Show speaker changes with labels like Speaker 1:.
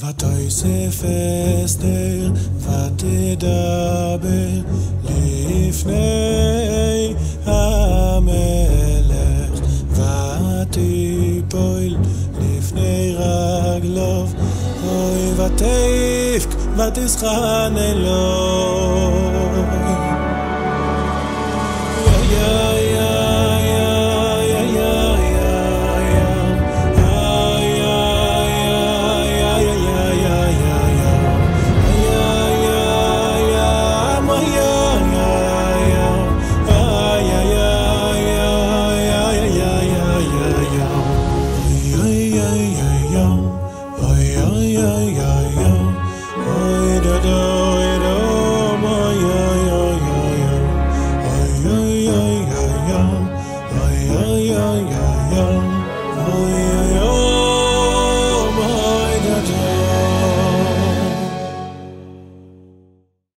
Speaker 1: ותויסף אסתר ותדבר לפני המלך ותיפול לפני רגליו אוי ותבך ותשכן אלוהי yeah.